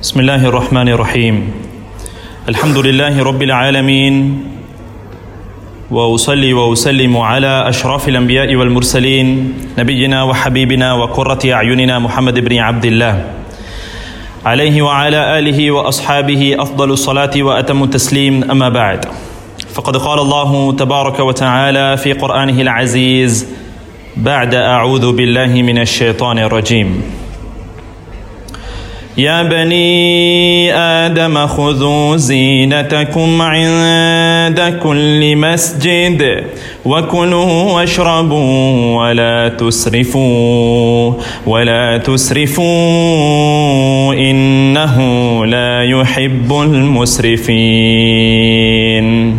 بسم الله الرحمن الرحيم الحمد لله رب العالمين وأصلي وأسلم على أشرف الأنبياء والمرسلين نبينا وحبيبنا وقرة أعيننا محمد بن عبد الله عليه وعلى آله وأصحابه أفضل الصلاة وأتم التسليم أما بعد فقد قال الله تبارك وتعالى في قرآنه العزيز بعد أعوذ بالله من الشيطان الرجيم يا بني آدم خذوا زينتكم عند كل مسجد وكلوا واشربوا ولا تسرفوا إنه لا يحب المسرفين.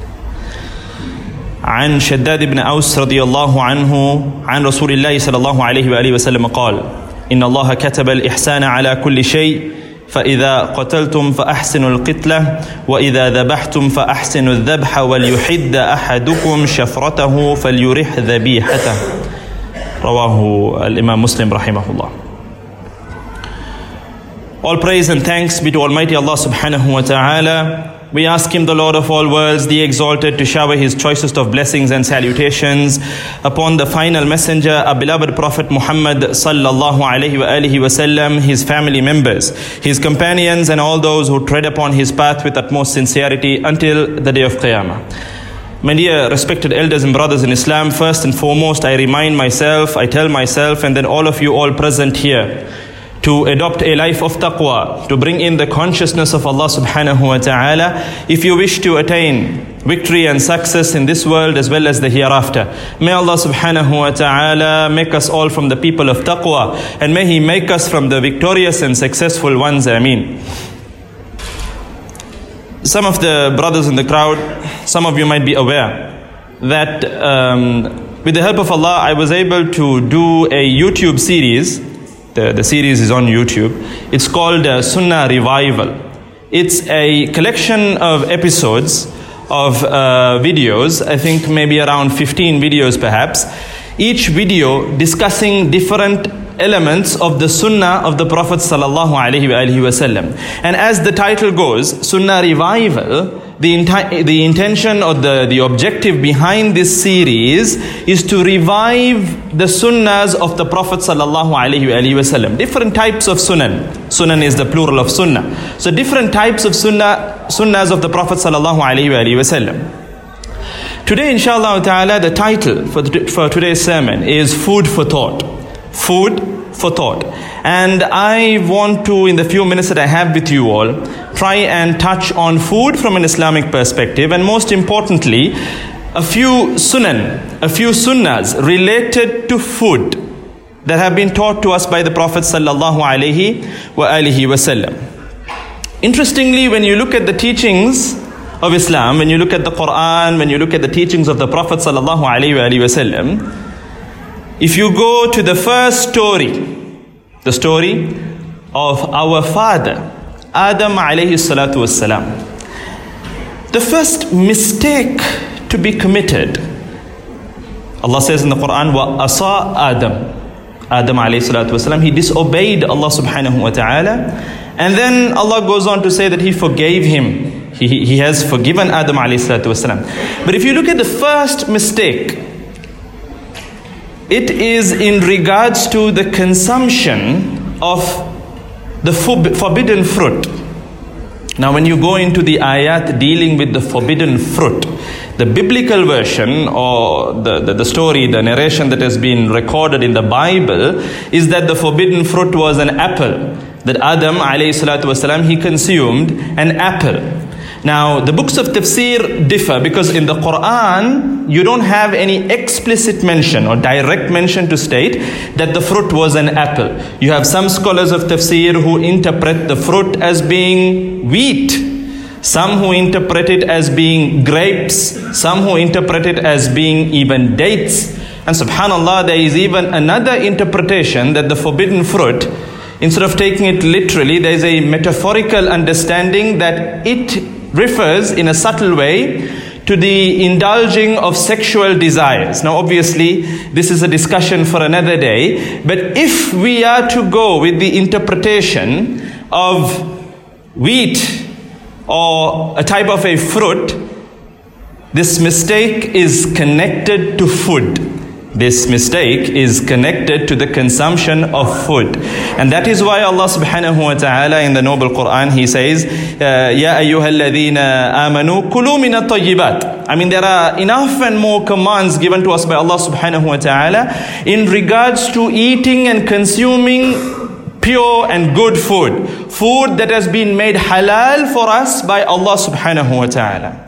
عن شداد بن أوس رضي الله عنه عن رسول الله صلى الله عليه وآله وسلم قال إن الله كتب الإحسان على كل شيء فإذا قتلتم فأحسنوا القتلة وإذا ذبحتم فأحسنوا الذبح وليحد أحدكم شفرته فليرح ذبيحته. رواه الإمام Muslim rahimahullah. All praise and thanks be to Almighty Allah subhanahu wa ta'ala. We ask Him, the Lord of all worlds, the exalted, to shower His choicest of blessings and salutations upon the final messenger, our beloved Prophet Muhammad sallallahu alayhi wa alihi wasallam, his family members, his companions, and all those who tread upon his path with utmost sincerity until the day of Qiyamah. My dear respected elders and brothers in Islam, first and foremost, I remind myself, I tell myself, and then all of you all present here, to adopt a life of taqwa, to bring in the consciousness of Allah subhanahu wa ta'ala, if you wish to attain victory and success in this world as well as the hereafter. May Allah subhanahu wa ta'ala make us all from the people of taqwa, and may He make us from the victorious and successful ones. Ameen. Some of the brothers in the crowd, some of you might be aware that with the help of Allah, I was able to do a YouTube series. The series is on YouTube. It's called Sunnah Revival. It's a collection of episodes of videos, I think maybe around 15 videos perhaps, each video discussing different elements of the Sunnah of the Prophet sallallahu alaihi wasallam. And as the title goes, Sunnah Revival, the intention or the objective behind this series is to revive the sunnahs of the Prophet sallallahu alaihi wasallam. Different types of sunan. Sunan is the plural of sunnah. So different types of sunnahs of the Prophet sallallahu alaihi wasallam. Today, inshallah ta'ala, the title for today's sermon is Food for Thought. Food for thought. And I want to, in the few minutes that I have with you all, try and touch on food from an Islamic perspective, and most importantly, a few sunnahs related to food that have been taught to us by the Prophet sallallahu alaihi wasallam. Interestingly, when you look at the teachings of Islam, when you look at the Quran, when you look at the teachings of the Prophet sallallahu alaihi wasallam, if you go to the first story, the story of our father, Adam alayhi salatu wassalam, the first mistake to be committed, Allah says in the Quran, وَأَصَى Adam alayhi salatu wassalam, he disobeyed Allah subhanahu wa ta'ala, and then Allah goes on to say that He forgave him. He has forgiven Adam alayhi salatu wassalam. But if you look at the first mistake, it is in regards to the consumption of the forbidden fruit. Now, when you go into the ayat dealing with the forbidden fruit, the biblical version or the story, the narration that has been recorded in the Bible is that the forbidden fruit was an apple. That Adam alayhi salatu wasalam, he consumed an apple. Now, the books of tafsir differ because in the Quran, you don't have any explicit mention or direct mention to state that the fruit was an apple. You have some scholars of tafsir who interpret the fruit as being wheat, some who interpret it as being grapes, some who interpret it as being even dates. And subhanallah, there is even another interpretation that the forbidden fruit, instead of taking it literally, there is a metaphorical understanding that it refers in a subtle way to the indulging of sexual desires. Now obviously this is a discussion for another day, but if we are to go with the interpretation of wheat or a type of a fruit, this mistake is connected to food. This mistake is connected to the consumption of food. And that is why Allah subhanahu wa ta'ala in the noble Quran, He says, Ya ayyuhalladhina amanu kulu min at-tayyibat. I mean, there are enough and more commands given to us by Allah subhanahu wa ta'ala in regards to eating and consuming pure and good food. Food that has been made halal for us by Allah subhanahu wa ta'ala.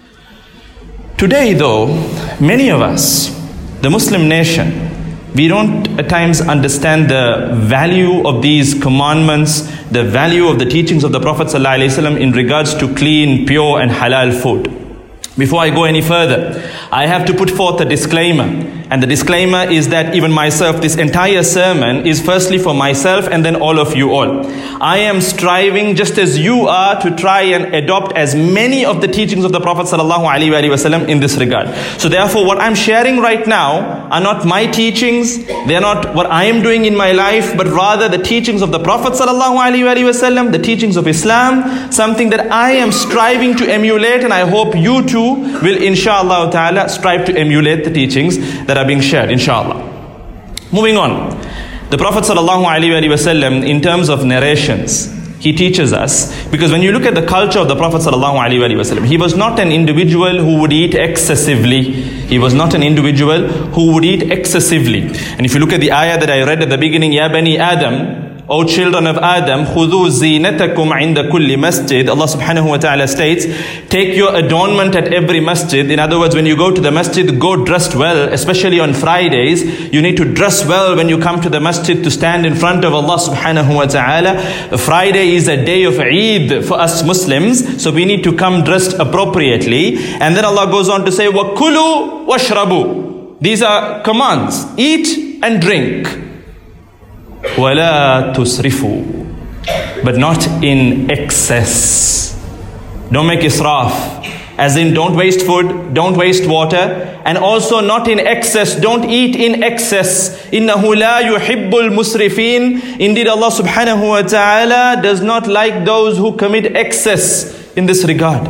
Today though, many of us, the Muslim nation, we don't at times understand the value of these commandments, the value of the teachings of the Prophet ﷺ in regards to clean, pure and halal food. Before I go any further, I have to put forth a disclaimer. And the disclaimer is that even myself, this entire sermon is firstly for myself and then all of you all. I am striving, just as you are, to try and adopt as many of the teachings of the Prophet ﷺ in this regard. So therefore, what I'm sharing right now are not my teachings, they are not what I am doing in my life, but rather the teachings of the Prophet ﷺ, the teachings of Islam, something that I am striving to emulate, and I hope you too will inshallah ta'ala strive to emulate the teachings that are being shared, inshallah. Moving on, the Prophet ﷺ, in terms of narrations, he teaches us, because when you look at the culture of the Prophet ﷺ, he was not an individual who would eat excessively. He was not an individual who would eat excessively. And if you look at the ayah that I read at the beginning, Ya Bani Adam, O children of Adam, خُذُوا زِينَتَكُمْ عِنْدَ كُلِّ masjid. Allah subhanahu wa ta'ala states, take your adornment at every masjid. In other words, when you go to the masjid, go dressed well, especially on Fridays. You need to dress well when you come to the masjid to stand in front of Allah subhanahu wa ta'ala. Friday is a day of Eid for us Muslims, so we need to come dressed appropriately. And then Allah goes on to say, وَكُلُوا وَاشْرَبُوا. These are commands. Eat and drink. وَلَا تُسْرِفُوا, but not in excess. Don't make israf, as in don't waste food, don't waste water, and also not in excess, don't eat in excess. إِنَّهُ لَا يُحِبُّ الْمُسْرِفِينَ. Indeed, Allah subhanahu wa ta'ala does not like those who commit excess in this regard.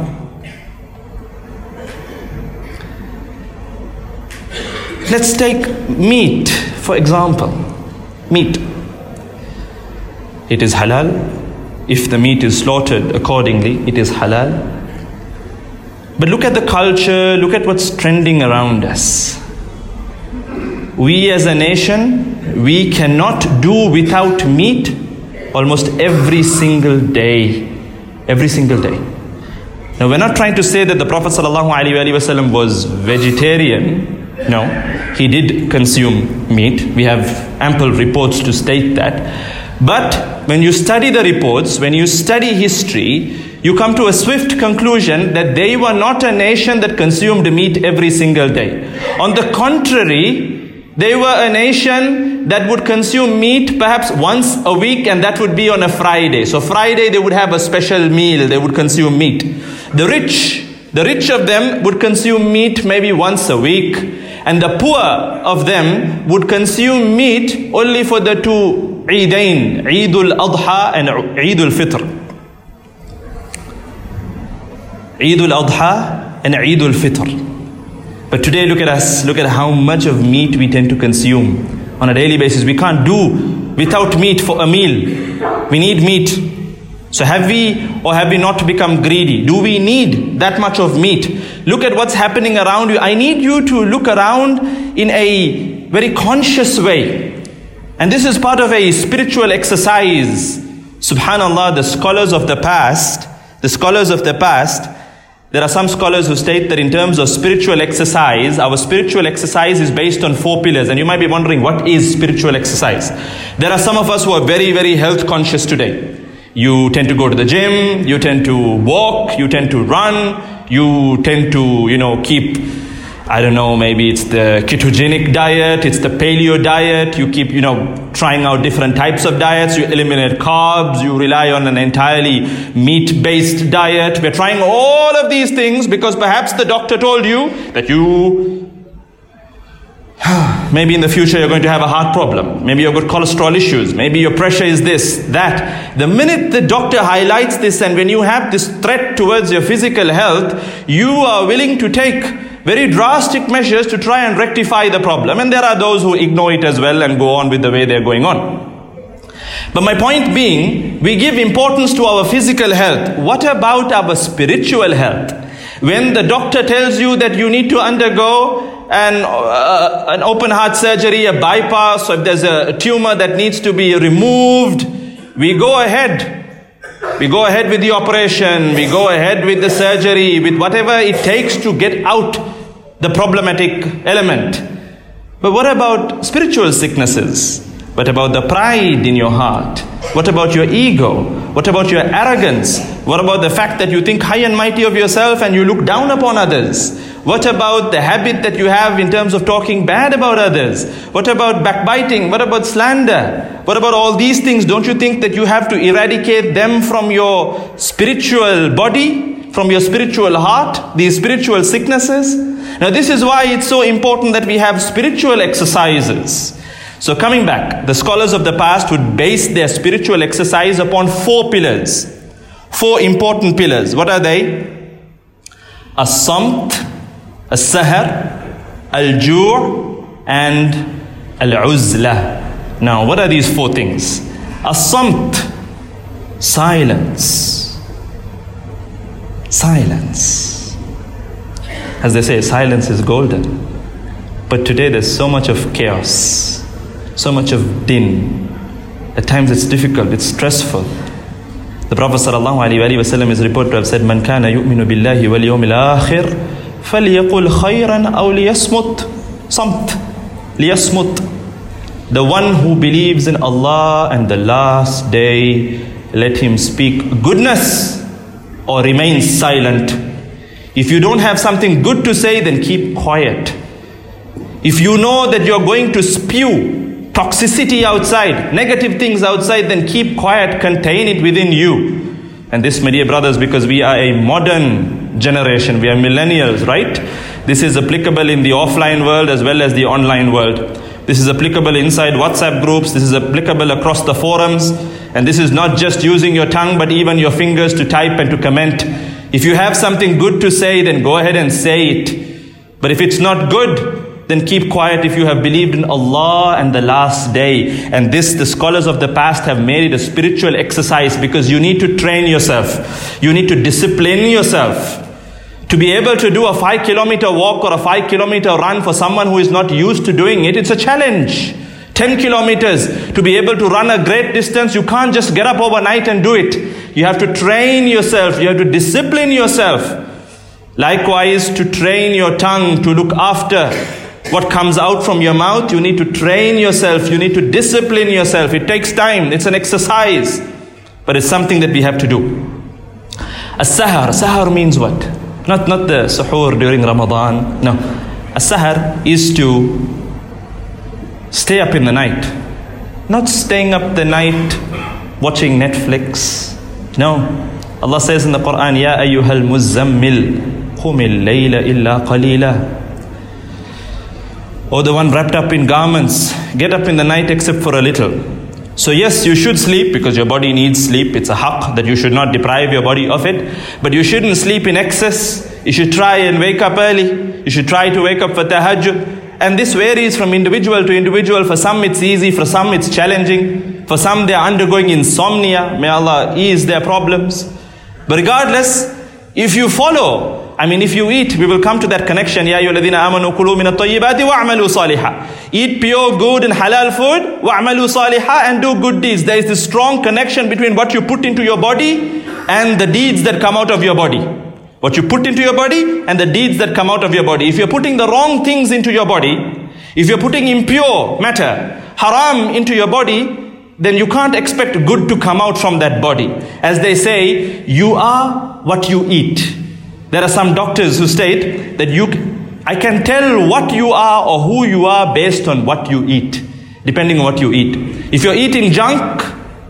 Let's take meat, for example. Meat. It is halal. If the meat is slaughtered accordingly, it is halal. But look at the culture, look at what's trending around us. We as a nation, we cannot do without meat almost every single day. Every single day. Now we're not trying to say that the Prophet ﷺ was vegetarian. No, he did consume meat. We have ample reports to state that. But when you study the reports, when you study history, you come to a swift conclusion that they were not a nation that consumed meat every single day. On the contrary, they were a nation that would consume meat perhaps once a week, and that would be on a Friday. So Friday they would have a special meal, they would consume meat. The rich of them would consume meat maybe once a week, and the poor of them would consume meat only for the two Eidain, Eid al-Adha and Eid al-Fitr. Eid al-Adha and Eid al-Fitr. But today look at us, look at how much of meat we tend to consume on a daily basis. We can't do without meat for a meal. We need meat. So have we or have we not become greedy? Do we need that much of meat? Look at what's happening around you. I need you to look around in a very conscious way. And this is part of a spiritual exercise. Subhanallah, the scholars of the past, there are some scholars who state that in terms of spiritual exercise, our spiritual exercise is based on 4 pillars. And you might be wondering, what is spiritual exercise? There are some of us who are very, very health conscious today. You tend to go to the gym, you tend to walk, you tend to run, you tend to, keep, maybe it's the ketogenic diet, it's the paleo diet, you keep, trying out different types of diets, you eliminate carbs, you rely on an entirely meat-based diet. We're trying all of these things because perhaps the doctor told you that you Maybe in the future you're going to have a heart problem. Maybe you've got cholesterol issues. Maybe your pressure is this, that. The minute the doctor highlights this, and when you have this threat towards your physical health, you are willing to take very drastic measures to try and rectify the problem. And there are those who ignore it as well and go on with the way they're going on. But my point being, we give importance to our physical health. What about our spiritual health? When the doctor tells you that you need to undergo an open heart surgery, a bypass, or if there's a tumor that needs to be removed, we go ahead. We go ahead with the operation, we go ahead with the surgery, with whatever it takes to get out the problematic element. But what about spiritual sicknesses? What about the pride in your heart? What about your ego? What about your arrogance? What about the fact that you think high and mighty of yourself and you look down upon others? What about the habit that you have in terms of talking bad about others? What about backbiting? What about slander? What about all these things? Don't you think that you have to eradicate them from your spiritual body, from your spiritual heart, these spiritual sicknesses? Now this is why it's so important that we have spiritual exercises. So coming back, the scholars of the past would base their spiritual exercise upon 4 pillars. 4 important pillars. What are they? As-samt, as-sahar, al-ju' and al-uzla. Now, what are these 4 things? As-samt, silence. Silence. As they say, silence is golden. But today there's so much of chaos. So much of din. At times it's difficult, it's stressful. The Prophet ﷺ is reported to have said, "Man kana yu'minu billahi wal yawmil akhir, falyaqul khayran aw liyasmut." Samt, liyasmut. The one who believes in Allah and the last day, let him speak goodness or remain silent. If you don't have something good to say, then keep quiet. If you know that you're going to spew toxicity outside, negative things outside, then keep quiet, contain it within you. And this, my dear brothers, because we are a modern generation, we are millennials, right? This is applicable in the offline world as well as the online world. This is applicable inside WhatsApp groups, this is applicable across the forums, and this is not just using your tongue but even your fingers to type and to comment. If you have something good to say, then go ahead and say it. But if it's not good, then keep quiet if you have believed in Allah and the last day. And this, the scholars of the past have made it a spiritual exercise, because you need to train yourself. You need to discipline yourself. To be able to do a 5-kilometer walk or a 5-kilometer run for someone who is not used to doing it, it's a challenge. 10 kilometers, to be able to run a great distance, you can't just get up overnight and do it. You have to train yourself. You have to discipline yourself. Likewise, to train your tongue to look after what comes out from your mouth, you need to train yourself, you need to discipline yourself. It takes time, it's an exercise, but it's something that we have to do. As-sahar, sahar means what? Not the suhoor during Ramadan, no. As-sahar is to stay up in the night. Not staying up the night watching Netflix, no. Allah says in the Quran, Ya ayyuhal muzammil, qumil layla illa qalila. Or the one wrapped up in garments, get up in the night except for a little. So yes, you should sleep because your body needs sleep. It's a haqq that you should not deprive your body of it. But you shouldn't sleep in excess. You should try and wake up early. You should try to wake up for tahajjud. And this varies from individual to individual. For some it's easy, for some it's challenging. For some they are undergoing insomnia. May Allah ease their problems. But regardless, if you follow, if you eat, we will come to that connection. Ya ayyuhalladhina amanu kulu min at-tayyibati wa'malu salihah. Eat pure, good and halal food, wa'malu salihah, and do good deeds. There is this strong connection between what you put into your body and the deeds that come out of your body. What you put into your body and the deeds that come out of your body. If you're putting the wrong things into your body, if you're putting impure matter, haram into your body, then you can't expect good to come out from that body. As they say, you are what you eat. There are some doctors who state that I can tell what you are or who you are based on what you eat, depending on what you eat. If you're eating junk,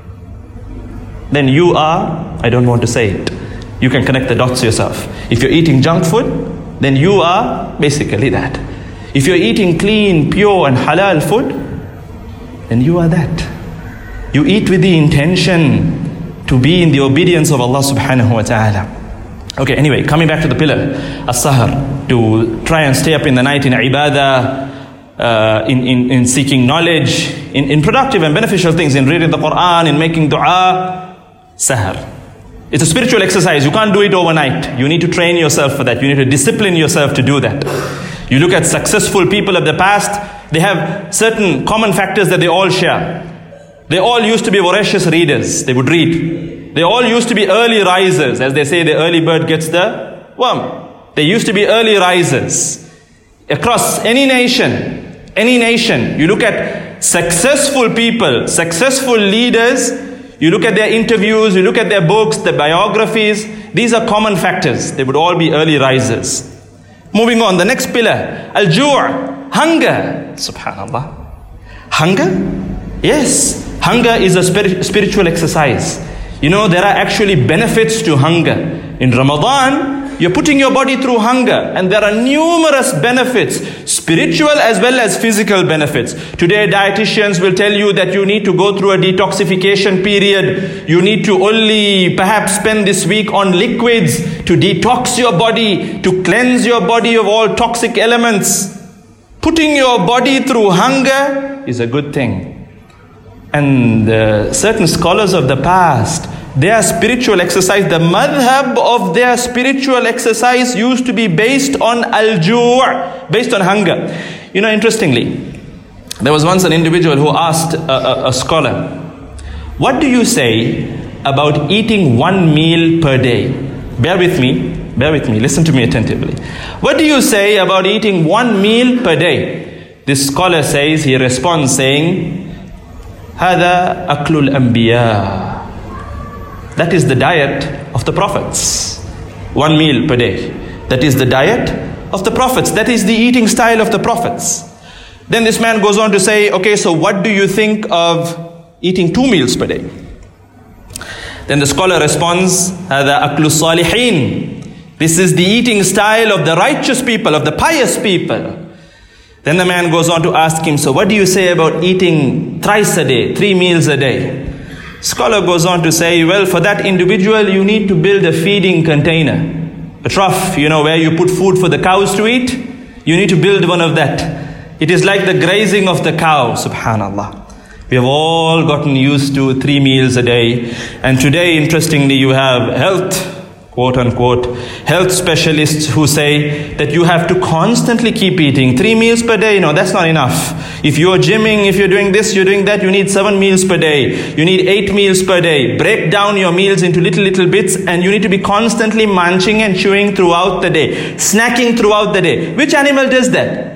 then you are, I don't want to say it. You can connect the dots yourself. If you're eating junk food, then you are basically that. If you're eating clean, pure and halal food, then you are that. You eat with the intention to be in the obedience of Allah subhanahu wa ta'ala. Okay, anyway, coming back to the pillar, as-sahar, to try and stay up in the night in ibadah, in seeking knowledge, in productive and beneficial things, in reading the Quran, in making dua, sahar. It's a spiritual exercise. You can't do it overnight. You need to train yourself for that. You need to discipline yourself to do that. You look at successful people of the past, they have certain common factors that they all share. They all used to be voracious readers. They would read. They all used to be early risers. As they say, the early bird gets the worm. They used to be early risers. Across any nation, you look at successful people, successful leaders, you look at their interviews, you look at their books, their biographies, these are common factors. They would all be early risers. Moving on, the next pillar, al-ju', hunger. Subhanallah. Hunger? Yes, hunger is a spiritual exercise. You know, there are actually benefits to hunger. In Ramadan, you're putting your body through hunger, and there are numerous benefits, spiritual as well as physical benefits. Today, dietitians will tell you that you need to go through a detoxification period. You need to only perhaps spend this week on liquids to detox your body, to cleanse your body of all toxic elements. Putting your body through hunger is a good thing. And certain scholars of the past, their spiritual exercise, the madhab of their spiritual exercise used to be based on al-ju', based on hunger. You know, interestingly, there was once an individual who asked a scholar, what do you say about eating one meal per day? Bear with me, listen to me attentively. What do you say about eating one meal per day? This scholar says, he responds saying, هذا أكل الأنبياء. That is the diet of the prophets. One meal per day. That is the diet of the prophets. That is the eating style of the prophets. Then this man goes on to say, okay, so what do you think of eating 2 meals per day? Then the scholar responds, هذا أكل الصالحين. This is the eating style of the righteous people, of the pious people. Then the man goes on to ask him, so what do you say about eating thrice a day, 3 meals a day? Scholar goes on to say, well, for that individual, you need to build a feeding container. A trough, you know, where you put food for the cows to eat. You need to build one of that. It is like the grazing of the cow, subhanallah. We have all gotten used to 3 meals a day. And today, interestingly, you have health, quote unquote, health specialists who say that you have to constantly keep eating 3 meals per day. No, that's not enough. If you're gymming, if you're doing this, you're doing that, you need 7 meals per day. You need 8 meals per day. Break down your meals into little bits, and you need to be constantly munching and chewing throughout the day, snacking throughout the day. Which animal does that?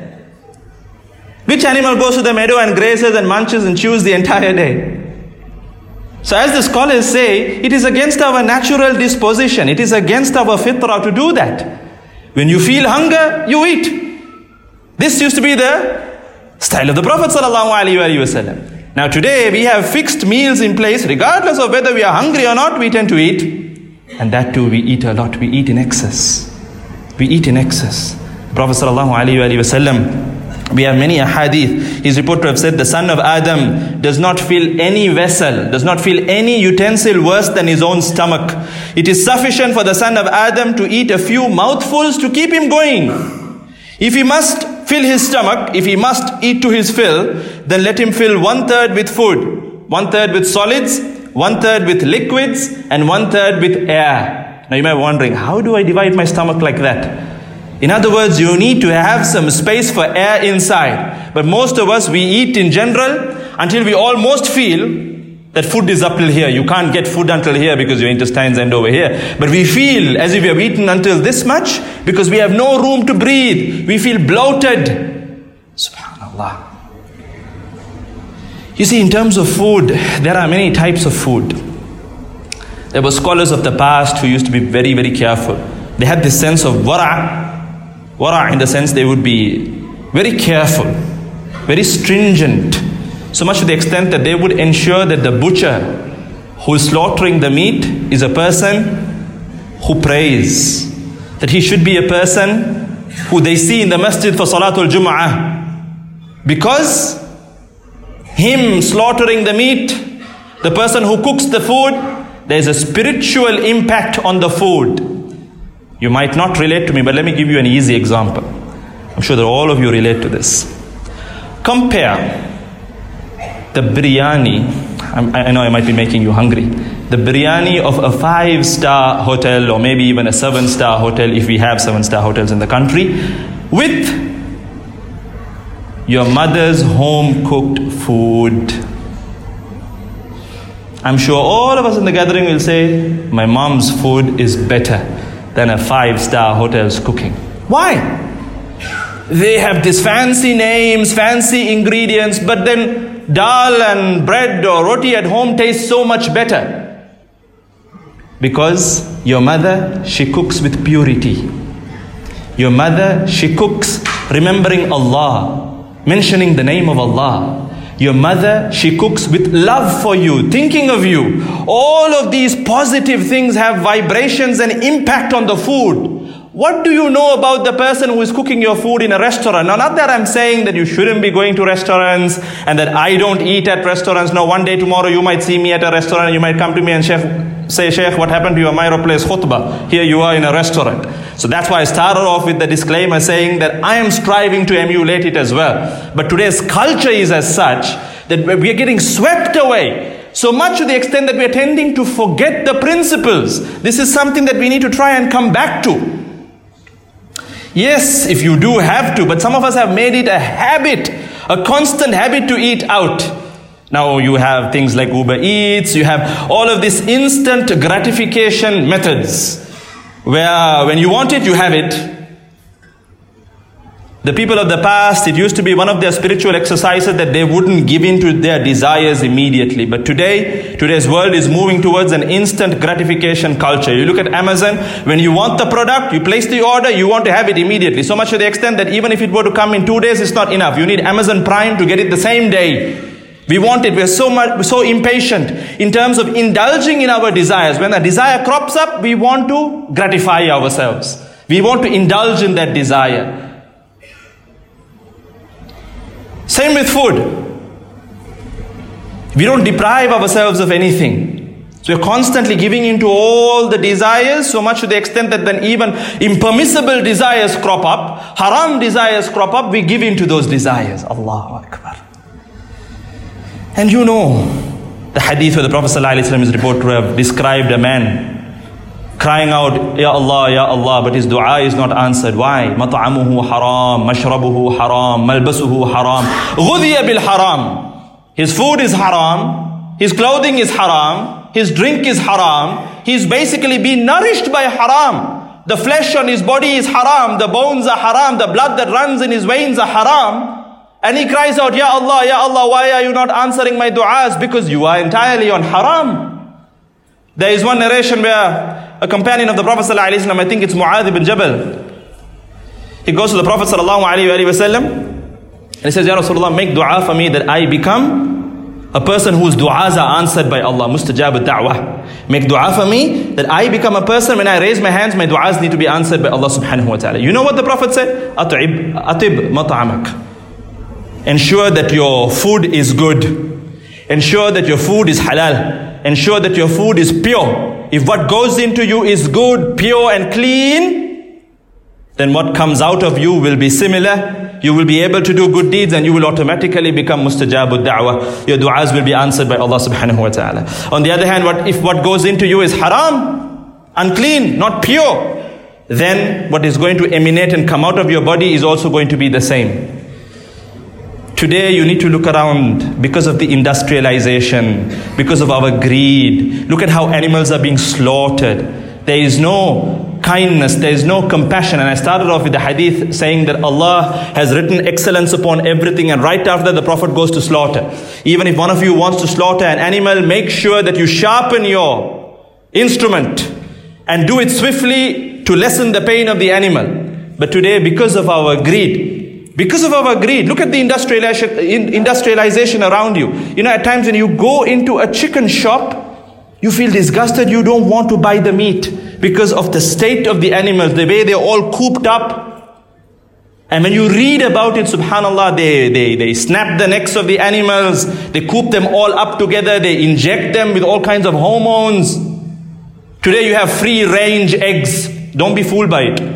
Which animal goes to the meadow and grazes and munches and chews the entire day? So as the scholars say, it is against our natural disposition. It is against our fitrah to do that. When you feel hunger, you eat. This used to be the style of the Prophet ﷺ. Now today we have fixed meals in place. Regardless of whether we are hungry or not, we tend to eat. And that too, we eat a lot. We eat in excess. We eat in excess. The Prophet ﷺ, we have many ahadith. He's reported to have said, the son of Adam does not fill any vessel, does not fill any utensil worse than his own stomach. It is sufficient for the son of Adam to eat a few mouthfuls to keep him going. If he must fill his stomach, if he must eat to his fill, then let him fill 1/3 with food, 1/3 with solids, 1/3 with liquids, and 1/3 with air. Now you might be wondering, how do I divide my stomach like that? In other words, you need to have some space for air inside. But most of us, we eat in general until we almost feel that food is up till here. You can't get food until here because your intestines end over here. But we feel as if we have eaten until this much because we have no room to breathe. We feel bloated. Subhanallah. You see, in terms of food, there are many types of food. There were scholars of the past who used to be very, very careful. They had this sense of wara'. Wara' in the sense they would be very careful, very stringent, so much to the extent that they would ensure that the butcher who is slaughtering the meat is a person who prays, that he should be a person who they see in the masjid for Salatul Jum'ah. Because him slaughtering the meat, the person who cooks the food, there is a spiritual impact on the food. You might not relate to me, but let me give you an easy example. I'm sure that all of you relate to this. Compare the biryani, I know I might be making you hungry, the biryani of a 5-star hotel, or maybe even a 7-star hotel, if we have 7-star hotels in the country, with your mother's home-cooked food. I'm sure all of us in the gathering will say, my mom's food is better than a 5-star hotel's cooking. Why? They have these fancy names, fancy ingredients, but then dal and bread or roti at home tastes so much better. Because your mother, she cooks with purity. Your mother, she cooks remembering Allah, mentioning the name of Allah. Your mother, she cooks with love for you, thinking of you. All of these positive things have vibrations and impact on the food. What do you know about the person who is cooking your food in a restaurant? Now, not that I'm saying that you shouldn't be going to restaurants and that I don't eat at restaurants. No, one day tomorrow you might see me at a restaurant and you might come to me and say, Sheikh, what happened to your Myro Place khutbah? Here you are in a restaurant. So that's why I started off with the disclaimer saying that I am striving to emulate it as well. But today's culture is as such that we are getting swept away. So much to the extent that we are tending to forget the principles. This is something that we need to try and come back to. Yes, if you do have to, but some of us have made it a habit, a constant habit to eat out. Now you have things like Uber Eats, you have all of these instant gratification methods, where when you want it, you have it. The people of the past, it used to be one of their spiritual exercises that they wouldn't give in to their desires immediately. But today's world is moving towards an instant gratification culture. You look at Amazon, when you want the product, you place the order, you want to have it immediately. So much to the extent that even if it were to come in 2 days, it's not enough. You need Amazon Prime to get it the same day. We want it. We're so impatient in terms of indulging in our desires. When a desire crops up, we want to gratify ourselves. We want to indulge in that desire. Same with food. We don't deprive ourselves of anything. So we're constantly giving into all the desires, so much to the extent that then even impermissible desires crop up, haram desires crop up, we give into those desires. Allahu Akbar. And you know, the hadith where the Prophet ﷺ is reported to have described a man crying out, Ya Allah, but his dua is not answered. Why? مَطْعَمُهُ حَرَامٌ مَشْرَبُهُ حَرَامٌ مَلْبَسُهُ حَرَامٌ غُذِيَ بِالْحَرَامِ. His food is haram, his clothing is haram, his drink is haram, he's basically been nourished by haram. The flesh on his body is haram, the bones are haram, the blood that runs in his veins are haram. And he cries out, Ya Allah, why are you not answering my du'as? Because you are entirely on haram. There is one narration where a companion of the Prophet ﷺ, I think it's Mu'adh ibn Jabal, he goes to the Prophet ﷺ and he says, Ya Rasulullah, make dua for me that I become a person whose du'as are answered by Allah. Mustajab al-da'wah. Make dua for me that I become a person, when I raise my hands, my du'as need to be answered by Allah subhanahu wa ta'ala. You know what the Prophet said? Atib mat'amak. Ensure that your food is good. Ensure that your food is halal. Ensure that your food is pure. If what goes into you is good, pure and clean, then what comes out of you will be similar. You will be able to do good deeds and you will automatically become mustajabud da'wah. Your du'as will be answered by Allah subhanahu wa ta'ala. On the other hand, if what goes into you is haram, unclean, not pure, then what is going to emanate and come out of your body is also going to be the same. Today you need to look around because of the industrialization, because of our greed. Look at how animals are being slaughtered. There is no kindness, there is no compassion. And I started off with the hadith saying that Allah has written excellence upon everything, and right after the Prophet goes to slaughter. Even if one of you wants to slaughter an animal, make sure that you sharpen your instrument and do it swiftly to lessen the pain of the animal. But today, because of our greed, look at the industrialization around you. You know, at times when you go into a chicken shop, you feel disgusted, you don't want to buy the meat because of the state of the animals, the way they're all cooped up. And when you read about it, subhanallah, they snap the necks of the animals, they coop them all up together, they inject them with all kinds of hormones. Today you have free-range eggs. Don't be fooled by it.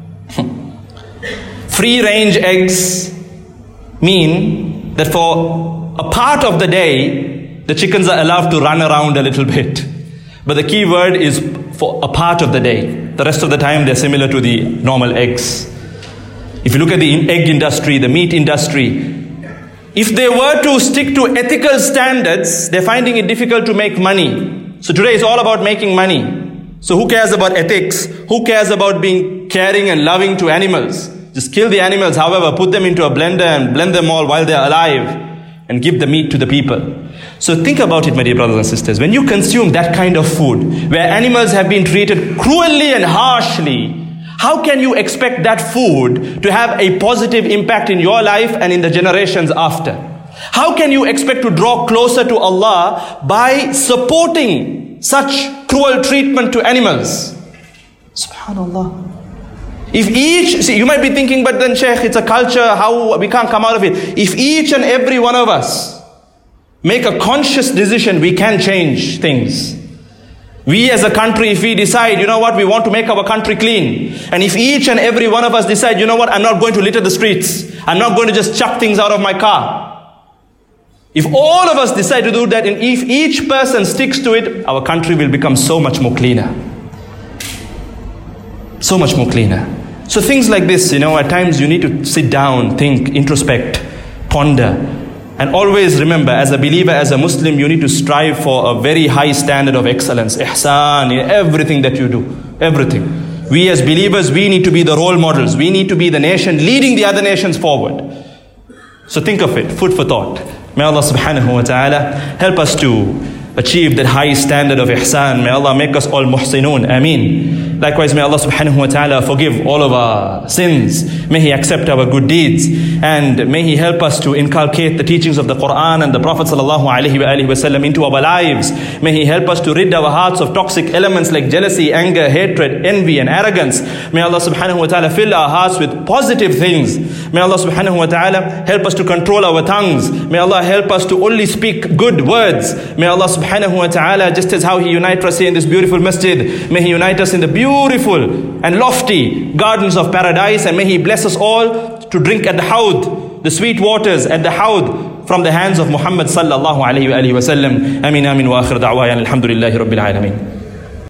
Free-range eggs mean that for a part of the day, the chickens are allowed to run around a little bit. But the key word is for a part of the day. The rest of the time, they're similar to the normal eggs. If you look at the egg industry, the meat industry, if they were to stick to ethical standards, they're finding it difficult to make money. So today is all about making money. So who cares about ethics? Who cares about being caring and loving to animals? Just kill the animals, however, put them into a blender and blend them all while they're alive and give the meat to the people. So think about it, my dear brothers and sisters. When you consume that kind of food, where animals have been treated cruelly and harshly, how can you expect that food to have a positive impact in your life and in the generations after? How can you expect to draw closer to Allah by supporting such cruel treatment to animals? Subhanallah. You might be thinking, but then Shaykh, it's a culture, how we can't come out of it. If each and every one of us make a conscious decision, we can change things. We as a country, if we decide, you know what, we want to make our country clean. And if each and every one of us decide, you know what, I'm not going to litter the streets. I'm not going to just chuck things out of my car. If all of us decide to do that, and if each person sticks to it, our country will become so much more cleaner. So much more cleaner. So things like this, at times you need to sit down, think, introspect, ponder. And always remember, as a believer, as a Muslim, you need to strive for a very high standard of excellence, ihsan, in everything that you do. Everything. We as believers, we need to be the role models. We need to be the nation leading the other nations forward. So think of it, food for thought. May Allah subhanahu wa ta'ala help us to achieve that high standard of ihsan. May Allah make us all muhsinun. Ameen. Likewise, may Allah subhanahu wa ta'ala forgive all of our sins. May He accept our good deeds. And may He help us to inculcate the teachings of the Quran and the Prophet sallallahu alaihi wasallam into our lives. May He help us to rid our hearts of toxic elements like jealousy, anger, hatred, envy and arrogance. May Allah subhanahu wa ta'ala fill our hearts with positive things. May Allah subhanahu wa ta'ala help us to control our tongues. May Allah help us to only speak good words. May Allah subhanahu wa ta'ala, just as how He unites us here in this beautiful masjid, may He unite us in the beautiful and lofty gardens of paradise, and may He bless us all to drink at the hawd, the sweet waters at the hawd from the hands of Muhammad sallallahu alayhi wa sallam. Ameen, ameen, wa akhir da'waya alhamdulillahi rabbil alameen.